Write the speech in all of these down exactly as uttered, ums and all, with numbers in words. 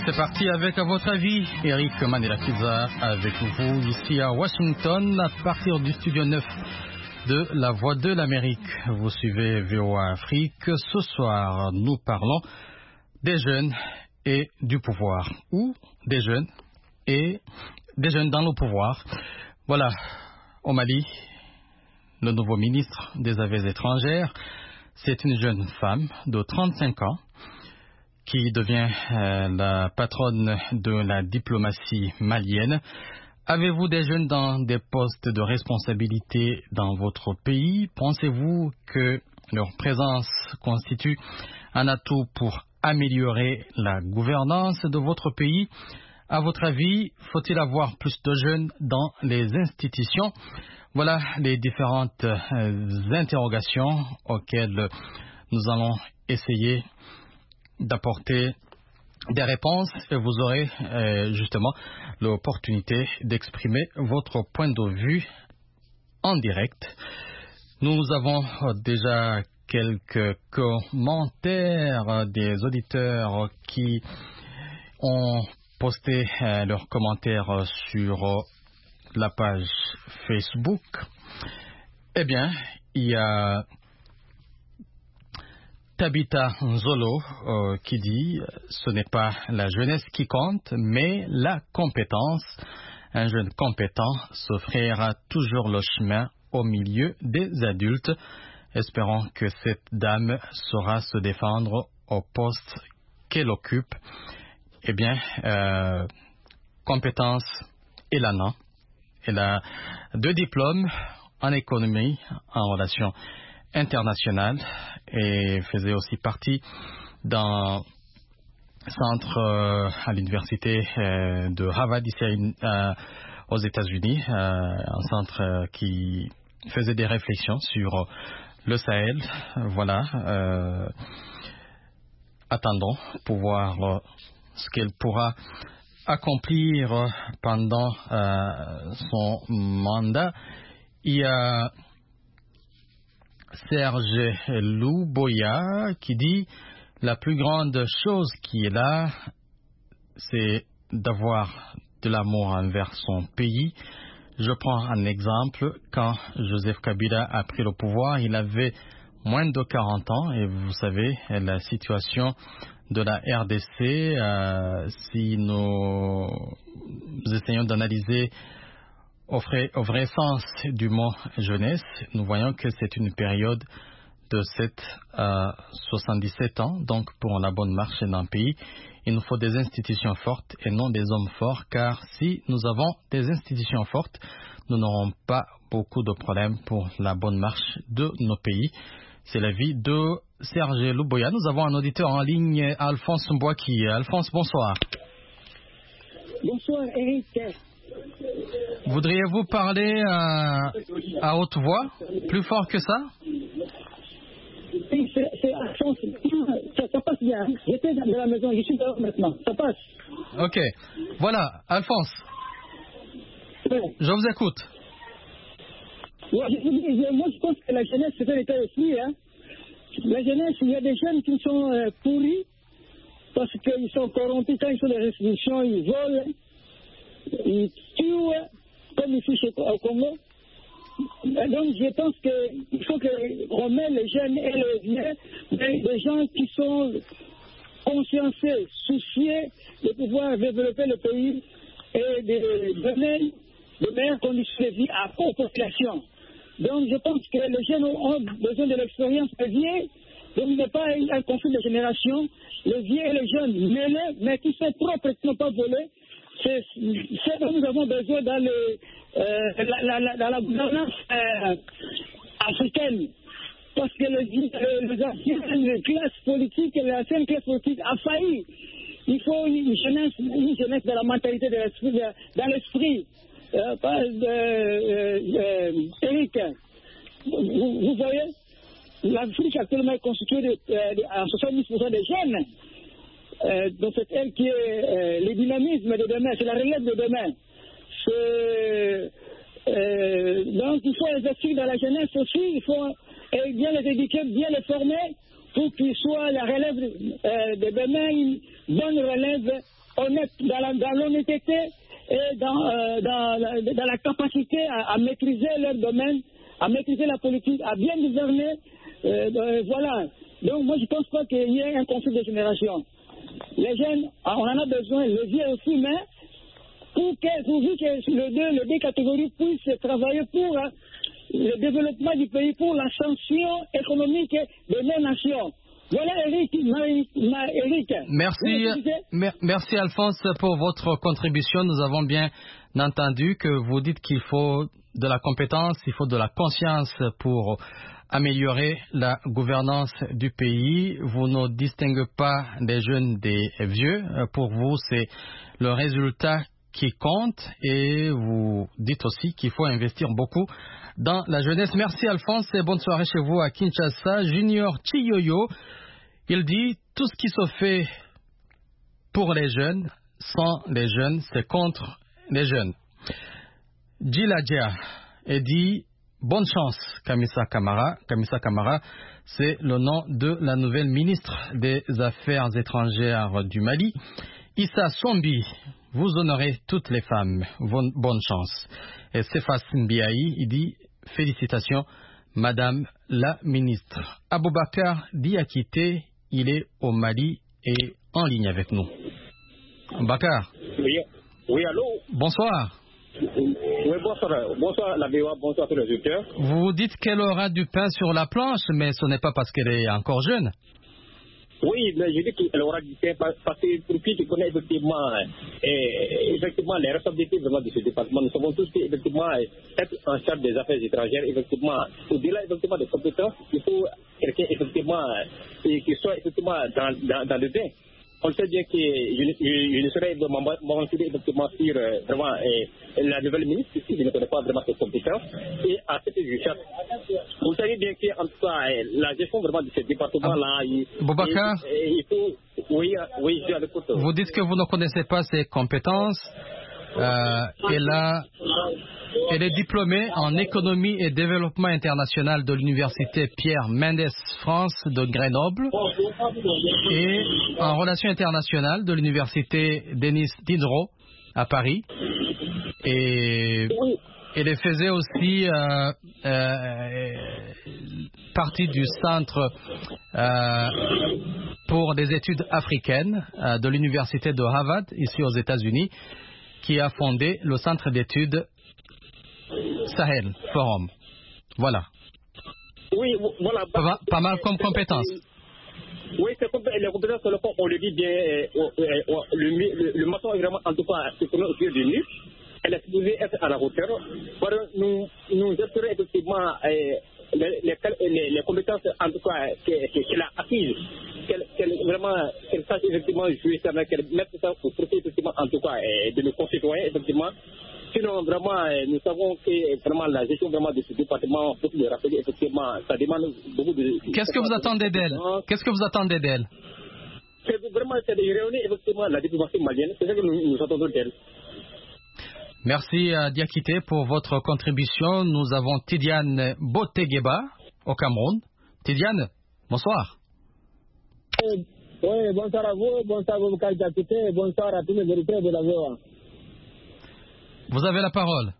c'est parti avec, à votre avis, Eric Manelakiza avec vous ici à Washington, à partir du studio neuf de La Voix de l'Amérique. Vous suivez V O A Afrique. Ce soir, nous parlons des jeunes et du pouvoir, ou des jeunes et des jeunes dans le pouvoir. Voilà, au Mali, le nouveau ministre des Affaires étrangères, c'est une jeune femme de trente-cinq ans qui devient euh, la patronne de la diplomatie malienne. Avez-vous des jeunes dans des postes de responsabilité dans votre pays? Pensez-vous que leur présence constitue un atout pour améliorer la gouvernance de votre pays? À votre avis, faut-il avoir plus de jeunes dans les institutions? Voilà les différentes euh, interrogations auxquelles nous allons essayer d'apporter des réponses et vous aurez euh, justement l'opportunité d'exprimer votre point de vue en direct. Nous avons déjà quelques commentaires des auditeurs qui ont posté euh, leurs commentaires sur euh, la page Facebook. Eh bien, il y a Tabitha Nzolo euh, qui dit « Ce n'est pas la jeunesse qui compte, mais la compétence. Un jeune compétent s'offrira toujours le chemin au milieu des adultes. Espérons que cette dame saura se défendre au poste qu'elle occupe. » Eh bien, euh, compétence, elle en a. Elle a deux diplômes en économie, en relations internationales, et faisait aussi partie d'un centre euh, à l'université euh, de Harvard ici euh, aux États-Unis, euh, un centre euh, qui faisait des réflexions sur euh, le Sahel. Voilà. Euh, attendons pour voir euh, ce qu'elle pourra accomplir pendant euh, son mandat. Il y a Serge Louboya qui dit « La plus grande chose qui est là, c'est d'avoir de l'amour envers son pays. » Je prends un exemple. Quand Joseph Kabila a pris le pouvoir, il avait moins de quarante ans et vous savez, la situation de la R D C, euh, si nous essayons d'analyser Au vrai, au vrai sens du mot jeunesse, nous voyons que c'est une période de sept à soixante-dix-sept ans. Donc, pour la bonne marche d'un pays, il nous faut des institutions fortes et non des hommes forts, car si nous avons des institutions fortes, nous n'aurons pas beaucoup de problèmes pour la bonne marche de nos pays. C'est l'avis de Serge Louboya. Nous avons un auditeur en ligne, Alphonse Mbouaki. Alphonse, bonsoir. Bonsoir, Eric. Voudriez-vous parler à, à haute voix, plus fort que ça? Oui, c'est, c'est, ça, ça passe bien. J'étais dans la maison, je suis dehors maintenant. Ça passe. Ok. Voilà, Alphonse. Oui. Je vous écoute. Ouais, je, je, moi, je pense que la jeunesse, c'est un état aussi. Hein. La jeunesse, il y a des jeunes qui sont euh, pourris parce qu'ils sont corrompus. Quand ils font des restitutions, ils volent. Ils tuent, comme ici au Congo. Donc je pense qu'il faut qu'on mette les jeunes et les vieux, des gens qui sont consciencieux, soucieux de pouvoir développer le pays et de donner de meilleures conditions de vie à la population. Donc je pense que les jeunes ont besoin de l'expérience des vieux, donc il n'y a pas un conflit de génération, les vieux et les jeunes mêlés, mais qui sont propres et qui n'ont pas volé. C'est ce dont nous avons besoin dans, le, euh, la, la, la, dans la gouvernance euh, africaine. Parce que le, le, les anciennes classes politiques et l'ancienne classe politique a failli. Il faut une jeunesse, une jeunesse dans la mentalité de l'esprit, dans l'esprit. Euh, pas de, euh, euh, Eric, vous, vous voyez, l'Afrique actuellement est constituée de, de, de, à soixante-dix pour cent de jeunes. Euh, donc c'est elle qui est euh, le dynamisme de demain, c'est la relève de demain. C'est, euh, donc il faut investir dans la jeunesse aussi, il faut euh, bien les éduquer, bien les former pour qu'ils soient la relève euh, de demain, une bonne relève honnêtes dans, la, dans l'honnêteté et dans, euh, dans, la, dans la capacité à, à maîtriser leur domaine, à maîtriser la politique, à bien gouverner. Euh, euh, voilà. Donc moi je pense pas qu'il y ait un conflit de génération. Les jeunes, on en a besoin, le vieux aussi, mais pour que, pourvu que les deux, les deux catégories puissent travailler pour hein, le développement du pays, pour l'ascension économique de nos nations. Voilà Eric, ma, ma, Eric. Merci, mer, merci Alphonse pour votre contribution. Nous avons bien entendu que vous dites qu'il faut de la compétence, il faut de la conscience pour améliorer la gouvernance du pays. Vous ne distinguez pas des jeunes des vieux. Pour vous, c'est le résultat qui compte et vous dites aussi qu'il faut investir beaucoup dans la jeunesse. Merci Alphonse et bonne soirée chez vous à Kinshasa. Junior Chiyoyo, il dit tout ce qui se fait pour les jeunes, sans les jeunes, c'est contre les jeunes. Djiladja et dit bonne chance Kamisa Kamara. Kamisa Kamara, c'est le nom de la nouvelle ministre des Affaires étrangères du Mali. Issa Sombi, vous honorez toutes les femmes. Bonne chance. Et Sefas Mbiaï, il dit félicitations, Madame la ministre. Aboubakar Diakité, il est au Mali et en ligne avec nous. Bakar. Oui, oui, allô. Bonsoir. Oui, bonsoir. Bonsoir, la V O A, bonsoir à tous les auditeurs. Vous dites qu'elle aura du pain sur la planche, mais ce n'est pas parce qu'elle est encore jeune. Oui, mais je dis qu'elle aura du pain parce que pour qui tu connais effectivement, eh, effectivement les responsabilités vraiment de ce département, nous savons tous qu'effectivement être en charge des affaires étrangères, effectivement, au-delà effectivement des compétences, il faut quelqu'un effectivement qui soit effectivement dans, dans, dans le bain. On sait bien que je, je, je ne saurais m'aventurer effectivement sur euh, vraiment euh, la nouvelle ministre, si je ne connais pas vraiment ses compétences. Et à cette justice, vous savez bien qu'en tout cas, euh, la gestion vraiment de ce département-là, ah, il, Boubacar, il, il faut. Oui, oui, je suis à l'écoute. Vous dites que vous ne connaissez pas ses compétences. Euh, elle, a, elle est diplômée en économie et développement international de l'université Pierre Mendès France de Grenoble et en relations internationales de l'université Denis Diderot à Paris. Et elle faisait aussi euh, euh, partie du centre euh, pour des études africaines euh, de l'université de Harvard ici aux États-Unis, qui a fondé le centre d'études Sahel Forum. Voilà. Oui, voilà. Pas, pas mal comme compétences. Oui, c'est comme les compétences sur le fond, on le dit bien, euh, euh, le, le, le maçon est vraiment, en tout cas, ce qu'on a aussi de nu. Elle est supposée être à la hauteur. Voilà, nous, nous espérons effectivement euh, les, les, les, les compétences, en tout cas, qu'elle a acquises, qu'elle, qu'elle vraiment, qu'elle sache effectivement jouer ça, qu'elle mette ça pour profiter effectivement, en tout cas, de nos concitoyens, effectivement. Sinon, vraiment, nous savons que vraiment la gestion vraiment de ce département, pour le rappeler, effectivement, ça demande beaucoup de... Qu'est-ce que vous attendez d'elle? Qu'est-ce que vous attendez d'elle? C'est vraiment, c'est de réunir effectivement la diplomatie malienne, c'est ça que nous, nous attendons d'elle. Merci à Diakité pour votre contribution. Nous avons Tidiane Botegeba au Cameroun. Tidiane, bonsoir. Oui, bonsoir à vous, bonsoir à vous, Diakité, bonsoir à tous les auditeurs de la V O A. Vous avez la parole.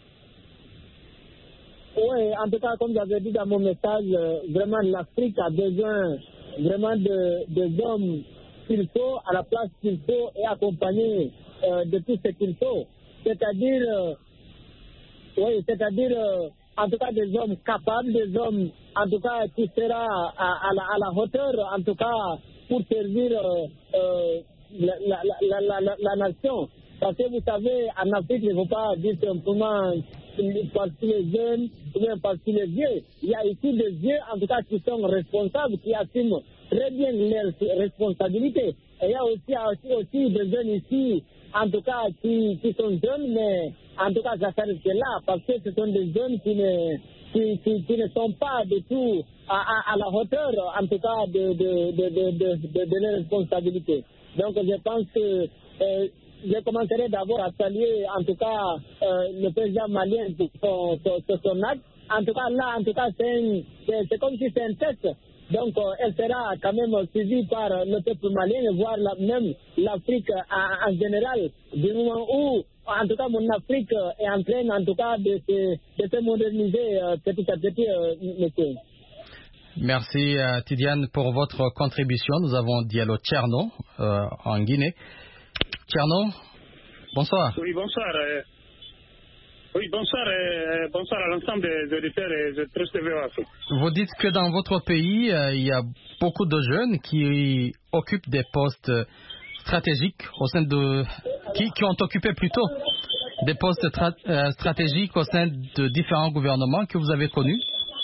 Oui, en tout cas, comme j'avais dit dans mon message, vraiment l'Afrique a besoin vraiment de, de hommes qu'il faut, à la place qu'il faut et accompagner euh, de tout ce qu'il faut. C'est-à-dire, euh, oui, c'est-à-dire, euh, en tout cas, des hommes capables, des hommes, en tout cas, qui sera à, à, la, à la hauteur, en tout cas, pour servir euh, euh, la, la, la, la, la, la nation. Parce que vous savez, en Afrique, il ne faut pas dire simplement parce qu'il est jeune ou bien parce qu'il est vieux. Il y a ici des vieux, en tout cas, qui sont responsables, qui assument très bien leurs responsabilités. Et il y a aussi, aussi, aussi des jeunes ici, en tout cas, qui, qui sont jeunes, mais en tout cas, ça s'arrête là, parce que ce sont des jeunes qui ne, qui, qui, qui ne sont pas du tout à, à, à la hauteur, en tout cas, de, de, de, de, de, de, de leurs responsabilités. Donc, je pense que... Euh, je commencerai d'abord à saluer, en tout cas, euh, le président malien pour son, son, son acte. En tout cas, là, en tout cas, c'est, un, c'est, c'est comme si c'est un test. Donc, euh, elle sera quand même suivie par le peuple malien, voire la, même l'Afrique en, en général, du moment où, en tout cas, mon Afrique est en train, en tout cas, de se, de se moderniser euh, petit à petit, euh, monsieur. Merci, euh, Tidiane, pour votre contribution. Nous avons Diallo Tcherno, euh, en Guinée. Tcherno, bonsoir. Oui, bonsoir. Euh, oui, bonsoir. Euh, bonsoir à l'ensemble des auditeurs et des T V O Afrique. Vous dites que dans votre pays, euh, il y a beaucoup de jeunes qui occupent des postes stratégiques au sein de... qui, qui ont occupé plutôt des postes tra- euh, stratégiques au sein de différents gouvernements que vous avez connus.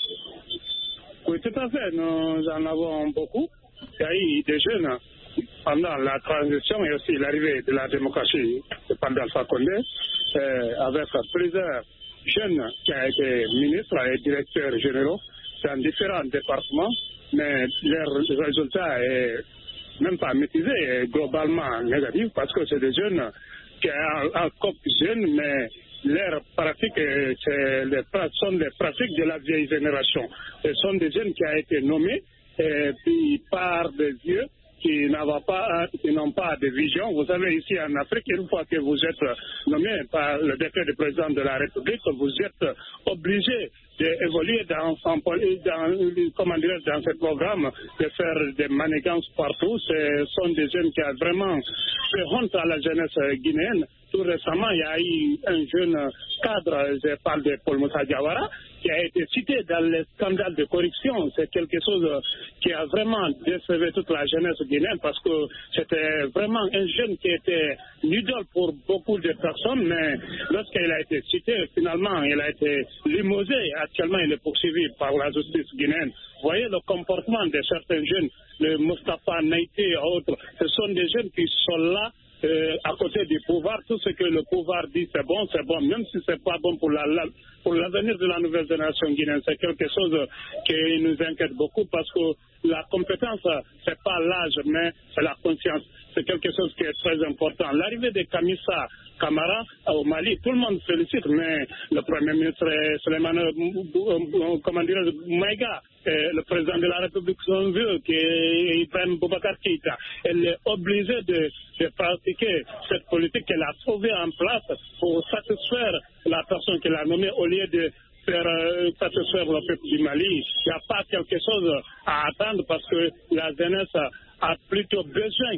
Oui, tout à fait. Nous en avons beaucoup. Il y a eu des jeunes pendant la transition et aussi l'arrivée de la démocratie pendant Alpha Condé, euh, avec plusieurs jeunes qui ont été ministres et directeurs généraux dans différents départements, mais leur résultat est même pas maîtrisé, est globalement négatif parce que c'est des jeunes qui sont encore jeunes, mais leurs pratiques c'est les, sont des pratiques de la vieille génération. Ce sont des jeunes qui ont été nommés et puis par des yeux qui n'ont pas, qui n'ont pas de vision. Vous savez, ici en Afrique, une fois que vous êtes nommé par le décret du président de la République, vous êtes obligé d'évoluer dans, dans, comment dire, dans ce programme, de faire des manigances partout. Ce sont des jeunes qui ont vraiment fait honte à la jeunesse guinéenne. Tout récemment, il y a eu un jeune cadre, je parle de Paul Moussa Diawara, qui a été cité dans les scandales de corruption. C'est quelque chose qui a vraiment décevé toute la jeunesse guinéenne parce que c'était vraiment un jeune qui était une idole pour beaucoup de personnes, mais lorsqu'il a été cité, finalement, il a été limogé. Actuellement, il est poursuivi par la justice guinéenne. Vous voyez le comportement de certains jeunes, le Moustapha Naïté et autres, ce sont des jeunes qui sont là Euh, à côté du pouvoir. Tout ce que le pouvoir dit c'est bon, c'est bon, même si c'est pas bon pour la, la pour l'avenir de la nouvelle génération guinéenne. C'est quelque chose qui nous inquiète beaucoup parce que la compétence, c'est pas l'âge, mais c'est la conscience. C'est quelque chose qui est très important. L'arrivée de Kamisa Camara au Mali, tout le monde félicite, mais le Premier ministre Suleiman, comment dire, Maïga, le président de la République, son vieux, qui est Ibrahim Boubacar Keïta, elle est obligée de, de pratiquer cette politique qu'elle a trouvée en place pour satisfaire la personne qu'elle a nommée au lieu de faire euh, satisfaire le peuple du Mali. Il n'y a pas quelque chose à attendre parce que la jeunesse a plutôt besoin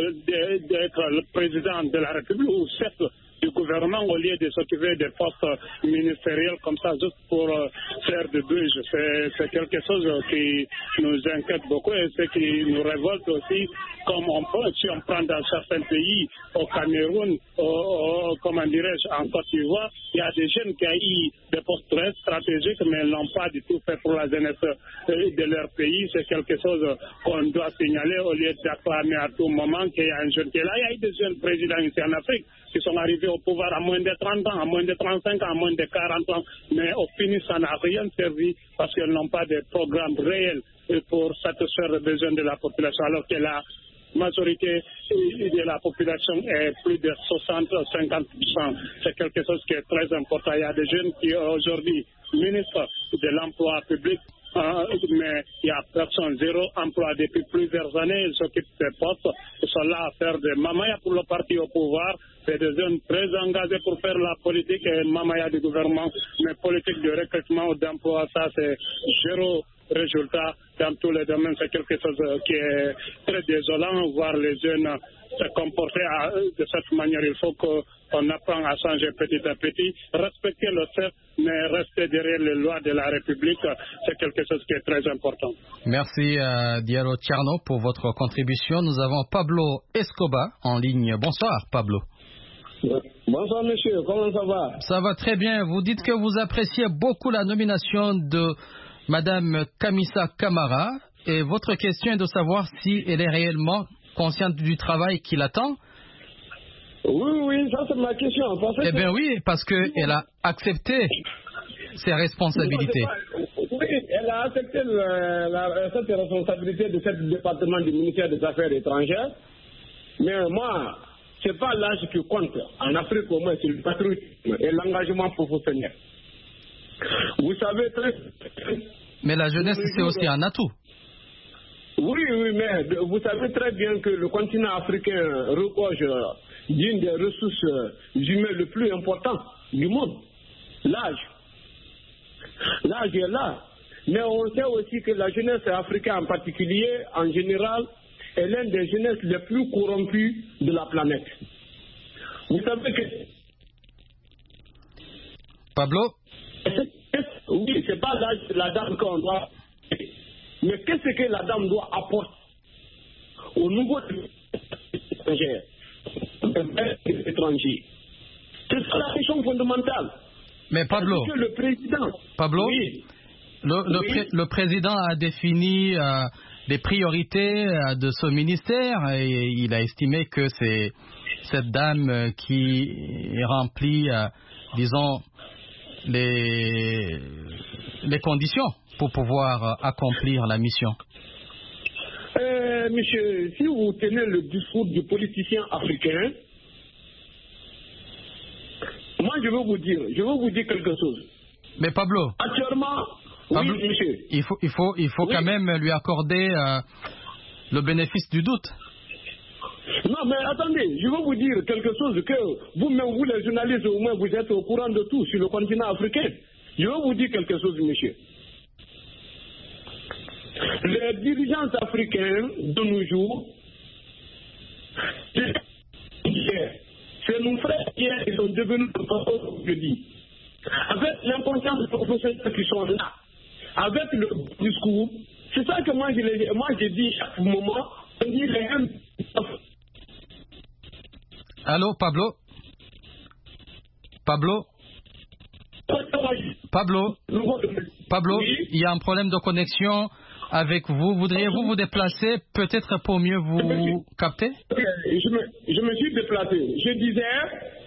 d'être le président de la République ou chef du gouvernement au lieu de s'occuper des postes ministériels comme ça juste pour euh, faire de buzz. C'est, c'est quelque chose qui nous inquiète beaucoup et ce qui nous révolte aussi, comme on peut, si on prend dans certains pays, au Cameroun, au, au, comment dirais-je, en Côte d'Ivoire, il y a des jeunes qui ont eu des postes très stratégiques mais ils n'ont pas du tout fait pour la jeunesse de leur pays. C'est quelque chose qu'on doit signaler au lieu d'acclamer à tout moment qu'il y a un jeune qui est là. Il y a eu des jeunes présidents ici en Afrique qui sont arrivés au pouvoir à moins de trente ans, à moins de trente-cinq ans, à moins de quarante ans, mais au fini, ça n'a rien servi parce qu'ils n'ont pas de programme réel pour satisfaire les besoins de la population, alors que la majorité de la population est plus de soixante à cinquante pour cent. C'est quelque chose qui est très important. Il y a des jeunes qui aujourd'hui ministres de l'emploi public, Euh, mais il n'y a personne, zéro emploi depuis plusieurs années. Ils s'occupent des postes, ils sont là à faire des mamaya pour le parti au pouvoir. C'est des jeunes très engagés pour faire la politique et mamaya du gouvernement. Mais politique de recrutement ou d'emploi, ça c'est zéro résultat dans tous les domaines. C'est quelque chose qui est très désolant, voir les jeunes se comporter à, de cette manière. Il faut qu'on apprenne à changer petit à petit, respecter le chef, mais rester derrière les lois de la République. C'est quelque chose qui est très important. Merci euh, Diallo Tcherno pour votre contribution. Nous avons Pablo Escobar en ligne. Bonsoir Pablo. Bonsoir monsieur, comment ça va? Ça va très bien. Vous dites que vous appréciez beaucoup la nomination de Madame Kamisa Camara et votre question est de savoir si elle est réellement consciente du travail qui l'attend. Oui, oui, ça c'est ma question. Parce eh bien oui, parce qu'elle a accepté ses responsabilités. Non, oui, elle a accepté la, la, cette responsabilité de ce département du ministère des Affaires étrangères. Mais moi, ce n'est pas l'âge qui compte. En Afrique, au moins, c'est le patriotisme et l'engagement professionnel. Vous savez très... Mais la jeunesse, c'est aussi un atout. Oui, oui, mais vous savez très bien que le continent africain regorge d'une des ressources humaines les plus importantes du monde, l'âge. L'âge est là. Mais on sait aussi que la jeunesse africaine en particulier, en général, est l'une des jeunesses les plus corrompues de la planète. Vous savez que... Pablo? Oui, c'est pas l'âge de la dame qu'on doit... Mais qu'est-ce que la dame doit apporter au niveau de l'étranger? C'est ça la question fondamentale. Mais Pablo, que le président, Pablo, oui, le, le, oui. pré, le président a défini euh, les priorités euh, de ce ministère et il a estimé que c'est cette dame euh, qui remplit, euh, disons, les, les conditions pour pouvoir euh, accomplir la mission. Euh, monsieur, si vous tenez le discours du politicien africain, moi je veux vous dire, je veux vous dire quelque chose. Mais Pablo, actuellement, Pablo oui, monsieur. il faut, il faut, il faut oui. quand même lui accorder euh, le bénéfice du doute. Non, mais attendez, je veux vous dire quelque chose que vous-même, vous les journalistes, au moins, vous êtes au courant de tout sur le continent africain. Je veux vous dire quelque chose, monsieur. Les dirigeants africains de nos jours, c'est nos frères hier qui sont devenus je dis, avec l'inconscience professionnelle qui sont là, avec le discours. C'est ça que moi je, moi, je dis chaque moment, on dit les mêmes. Allô, Pablo? Pablo? Pablo? Pablo, oui. Il y a un problème de connexion avec vous. Voudriez-vous vous déplacer peut-être pour mieux vous capter? je me, je me suis déplacé. Je disais,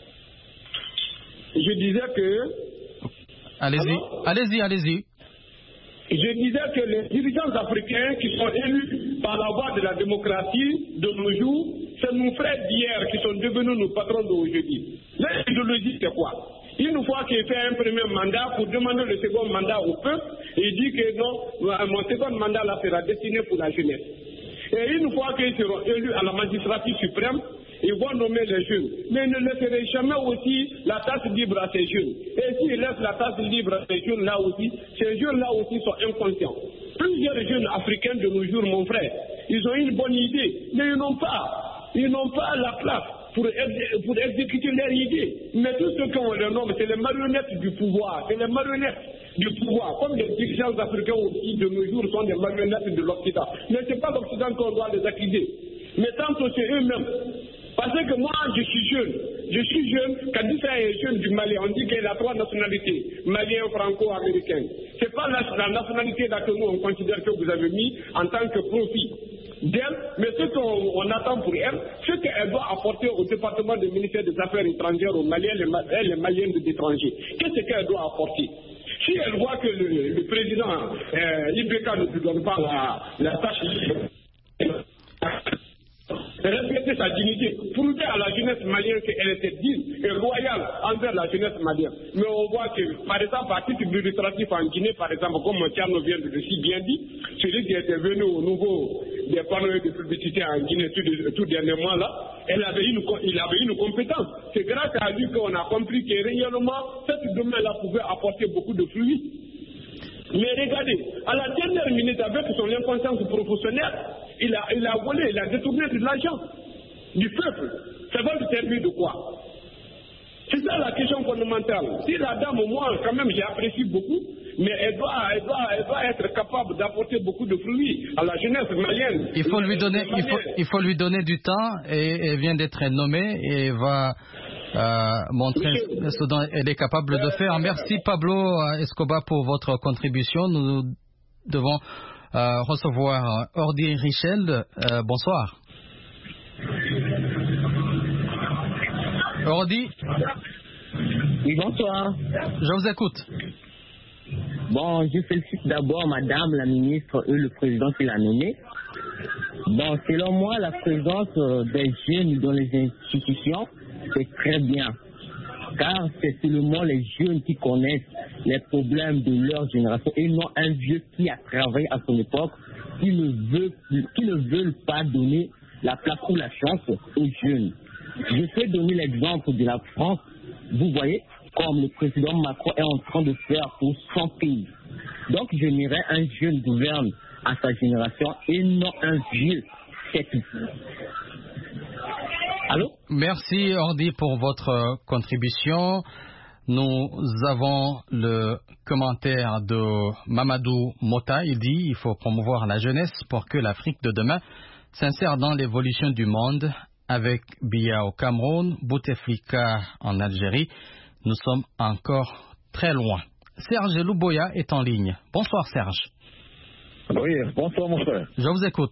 je disais que... Allez-y, allez-y, allez-y. Je disais que les dirigeants africains qui sont élus par la voie de la démocratie de nos jours, c'est nos frères d'hier qui sont devenus nos patrons d'aujourd'hui. L'idéologie, c'est quoi? Une fois qu'il fait un premier mandat pour demander le second mandat au peuple, il dit que non, mon second mandat là sera destiné pour la jeunesse. Et une fois qu'ils seront élus à la magistrature suprême, ils vont nommer les jeunes. Mais ils ne laisseront jamais aussi la tâche libre à ces jeunes. Et s'ils laissent la tâche libre à ces jeunes là aussi, ces jeunes là aussi sont inconscients. Plusieurs jeunes africains de nos jours, mon frère, ils ont une bonne idée, mais ils n'ont pas, ils n'ont pas la place pour, pour exécuter leur idée. Mais tout ce qu'on leur nomme, c'est les marionnettes du pouvoir, c'est les marionnettes du pouvoir. Comme les dirigeants africains aussi de nos jours sont des marionnettes de l'Occident. Mais ce n'est pas l'Occident qu'on doit les accuser, mais tant que c'est eux-mêmes. Parce que moi, je suis jeune. Je suis jeune. Kadissa est jeune du Mali. On dit qu'il a trois nationalités, malien, franco-américain. Ce n'est pas la, la nationalité là que nous, on considère que vous avez mis en tant que profit d'elle, mais ce qu'on on attend pour elle, c'est qu'elle doit apporter au département du ministère des Affaires étrangères, aux Maliens, les, les Maliens de l'étranger. Qu'est-ce qu'elle doit apporter? Si elle voit que le, le président euh, Ibeka ne lui donne pas la, la tâche, respecter sa dignité, prouver à la jeunesse malienne qu'elle était digne et loyale envers la jeunesse malienne. Mais on voit que, par exemple, à titre illustratif en Guinée, par exemple, comme Tiano vient de le si bien dit, celui qui était venu au niveau des panneaux de publicité en Guinée tout, tout dernièrement là, elle avait une, il avait une compétence. C'est grâce à lui qu'on a compris que réellement, cette domaine-là pouvait apporter beaucoup de fruits. Mais regardez, à la dernière minute, avec son inconscience professionnelle, il a, il a volé, il a détourné de l'argent du peuple. Ça va lui servir de quoi? C'est ça la question fondamentale. Si la dame, moi, quand même, j'apprécie beaucoup, mais elle doit, elle, doit, elle doit être capable d'apporter beaucoup de fruits à la jeunesse malienne. Il faut lui donner, il faut, il faut lui donner du temps et elle vient d'être nommée et va euh, montrer Monsieur, ce dont elle est capable euh, de faire. Merci Pablo Escobar pour votre contribution. Nous devons euh, recevoir Ordi Richel. Euh, bonsoir. Ordi. Oui, bonsoir. Je vous écoute. Bon, je félicite d'abord Madame la ministre et le président qui l'a nommé. Bon, selon moi, la présence des jeunes dans les institutions, c'est très bien. Car c'est seulement les jeunes qui connaissent les problèmes de leur génération et non un vieux qui a travaillé à son époque qui ne veulent, qui ne veulent pas donner la place ou la chance aux jeunes. Je peux donner l'exemple de la France. Vous voyez, comme le président Macron est en train de faire pour son pays. Donc, j'aimerais un jeune gouverne à sa génération et non un vieux. C'est tout. Allô? Merci, Ordi, pour votre contribution. Nous avons le commentaire de Mamadou Mota. Il dit il faut promouvoir la jeunesse pour que l'Afrique de demain s'insère dans l'évolution du monde. Avec Biya au Cameroun, Bouteflika en Algérie, nous sommes encore très loin. Serge Louboya est en ligne. Bonsoir Serge. Oui, bonsoir mon frère. Je vous écoute.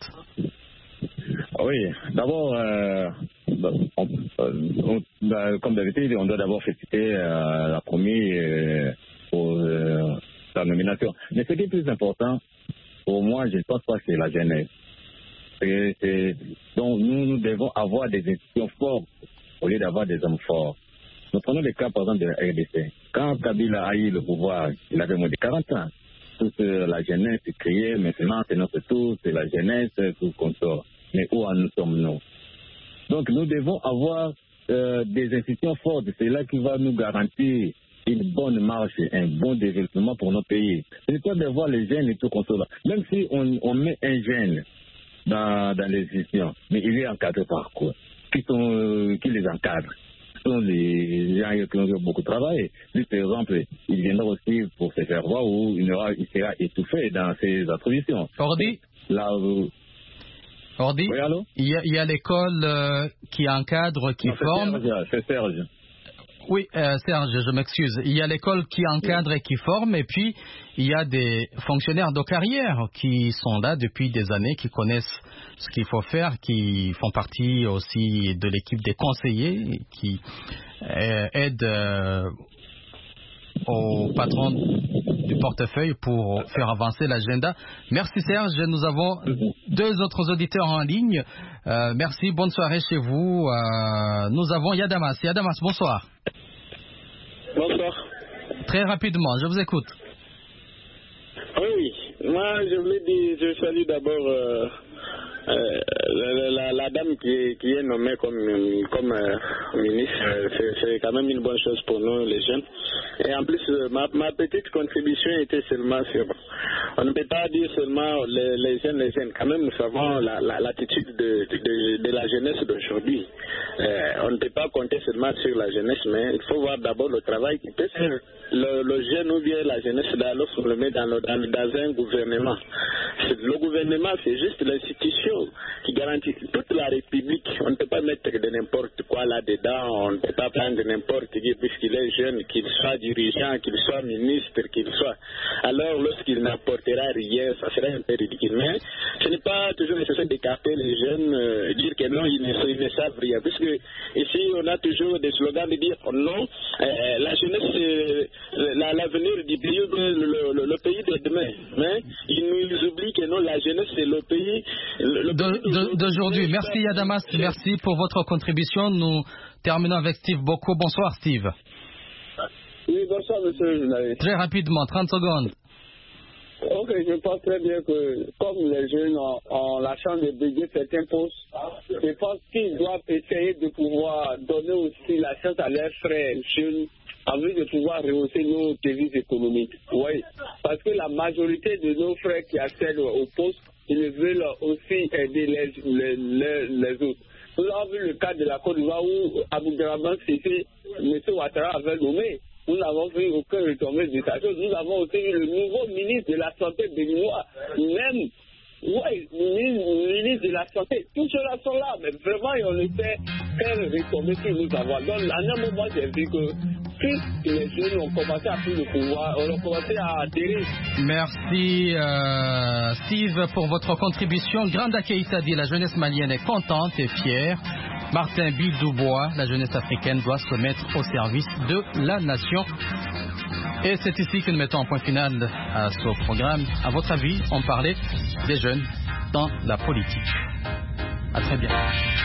Oui, d'abord, euh, on, on, on, comme d'habitude, on doit d'abord féliciter euh, la première euh, pour euh, sa nomination. Mais ce qui est plus important, pour moi, je ne pense pas que c'est la jeunesse. C'est, c'est, donc nous, nous devons avoir des institutions fortes au lieu d'avoir des hommes forts. Nous prenons le cas par exemple de la R D C. Quand Kabila a eu le pouvoir, il avait moins de quarante ans. Toute la jeunesse criait, maintenant c'est notre tour, c'est la jeunesse, tout consort. Mais où en nous sommes-nous? Donc nous devons avoir euh, des institutions fortes. C'est là qui va nous garantir une bonne marche, un bon développement pour nos pays. Ce n'est pas de voir les jeunes et tout consort. Même si on, on met un jeune dans, dans les institutions, mais il est encadré par quoi? Qui, sont, euh, qui les encadre? Ce sont les gens qui ont beaucoup travaillé. Lui, par exemple, il viendra aussi pour se faire voir ou il, aura, il sera étouffé dans ses attributions. Ordi Là où... Ordi Oui, allô? Il y a, il y a l'école euh, qui encadre, qui non, forme. C'est Serge. C'est Serge. Oui, euh, Serge, je m'excuse. Il y a l'école qui encadre et qui forme, et puis il y a des fonctionnaires de carrière qui sont là depuis des années, qui connaissent ce qu'il faut faire, qui font partie aussi de l'équipe des conseillers, qui euh, aident euh, au patron du portefeuille pour faire avancer l'agenda. Merci Serge, nous avons deux autres auditeurs en ligne. Euh, merci, bonne soirée chez vous. Euh, nous avons Yadamas. Yadamas, bonsoir. Bonsoir. Très rapidement, je vous écoute. Oui, moi je voulais dire, je salue d'abord euh, euh, la, la, la dame qui, qui est nommée comme, comme euh, ministre. C'est, c'est quand même une bonne chose pour nous les jeunes. Et en plus, ma, ma petite contribution était seulement sur... On ne peut pas dire seulement les, les jeunes, les jeunes. Quand même, nous savons la, la, l'attitude de, de, de la jeunesse d'aujourd'hui. Euh, on ne peut pas compter seulement sur la jeunesse, mais il faut voir d'abord le travail qui peut faire le, le jeune ou bien la jeunesse lorsqu'on le met dans, le, dans, dans un gouvernement. C'est, le gouvernement, c'est juste l'institution qui garantit toute la République. On ne peut pas mettre de n'importe quoi là-dedans. On ne peut pas prendre n'importe qui puisqu'il est jeune, qu'il soit dirigeant, qu'il soit ministre, qu'il soit... Alors, lorsqu'il n'apportera rien, ça serait un peu ridicule. Mais ce n'est pas toujours nécessaire d'écarter les jeunes, euh, dire que non, ils ne, ils ne savent rien. Puisque ici, on a toujours des slogans de dire oh non, euh, la jeunesse, c'est la, l'avenir du pays, le, le, le, le pays de demain. Mais ils nous oublient que non, la jeunesse, c'est le pays... Le, de, de, d'aujourd'hui. Merci Yadamas, merci pour votre contribution. Nous terminons avec Steve Boko. Bonsoir Steve. Oui, bonsoir monsieur le journaliste. Très rapidement, trente secondes. Ok, je pense très bien que comme les jeunes ont, ont la chance de briguer certains postes, je pense qu'ils doivent essayer de pouvoir donner aussi la chance à leurs frères jeunes en vue de pouvoir rehausser nos devises économiques. Oui, parce que la majorité de nos frères qui accèdent au poste, ils veulent aussi aider les, les, les, les autres. Nous avons vu le cas de la Côte d'Ivoire où Abou Draman Sissi, M. Ouattara avait nommé. Nous n'avons vu aucun retombé de sa chose. Nous avons aussi vu le nouveau ministre de la Santé béninois, même, oui, le ministre de la Santé. Tous ceux-là sont là, mais vraiment, on ne sait quel retombé que nous avons. Donc, à un moment, j'ai vu que plus les jeunes ont commencé à prendre le pouvoir, on a commencé à adhérer. Merci euh, Steve pour votre contribution. Granda Keïta dit la jeunesse malienne est contente et fière. Martin Bill-Dubois, la jeunesse africaine doit se mettre au service de la nation. Et c'est ici que nous mettons un point final à ce programme. À votre avis, on parlait des jeunes dans la politique. À très bientôt.